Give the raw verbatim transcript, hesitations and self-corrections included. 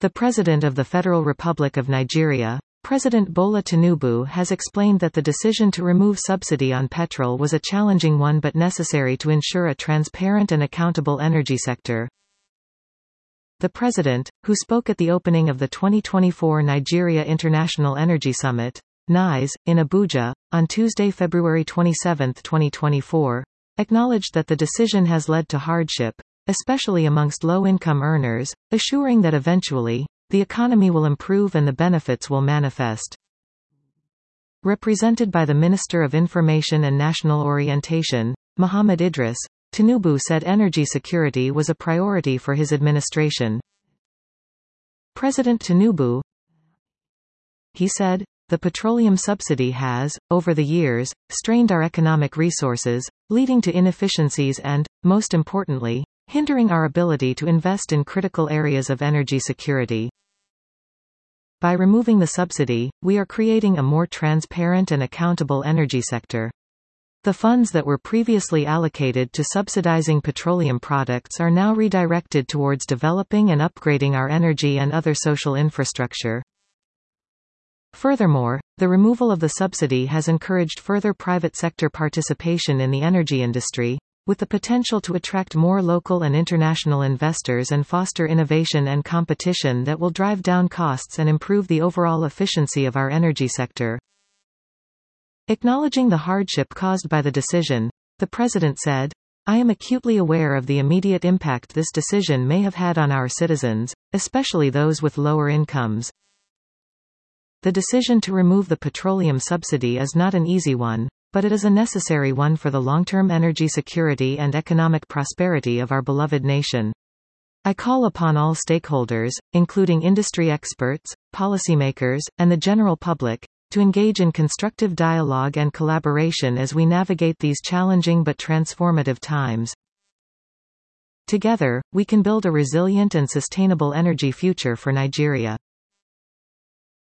The President of the Federal Republic of Nigeria, President Bola Tinubu, has explained that the decision to remove subsidy on petrol was a challenging one but necessary to ensure a transparent and accountable energy sector. The President, who spoke at the opening of the twenty twenty-four Nigeria International Energy Summit, N I S, in Abuja, on Tuesday, February twenty-seventh, twenty twenty-four, acknowledged that the decision has led to hardship, especially amongst low-income earners, assuring that eventually, the economy will improve and the benefits will manifest. Represented by the Minister of Information and National Orientation, Muhammad Idris, Tinubu said energy security was a priority for his administration. President Tinubu, he said, the petroleum subsidy has, over the years, strained our economic resources, leading to inefficiencies and, most importantly, hindering our ability to invest in critical areas of energy security. By removing the subsidy, we are creating a more transparent and accountable energy sector. The funds that were previously allocated to subsidizing petroleum products are now redirected towards developing and upgrading our energy and other social infrastructure. Furthermore, the removal of the subsidy has encouraged further private sector participation in the energy industry, with the potential to attract more local and international investors and foster innovation and competition that will drive down costs and improve the overall efficiency of our energy sector. Acknowledging the hardship caused by the decision, the President said, I am acutely aware of the immediate impact this decision may have had on our citizens, especially those with lower incomes. The decision to remove the petroleum subsidy is not an easy one, but it is a necessary one for the long-term energy security and economic prosperity of our beloved nation. I call upon all stakeholders, including industry experts, policymakers, and the general public, to engage in constructive dialogue and collaboration as we navigate these challenging but transformative times. Together, we can build a resilient and sustainable energy future for Nigeria.